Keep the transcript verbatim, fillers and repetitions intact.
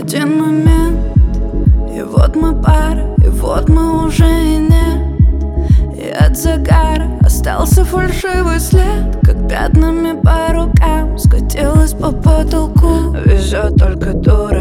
Один момент, и вот мы пара, и вот мы уже и нет. И от загара остался фальшивый след, как пятнами по рукам скатилась по потолку. Везет только дура.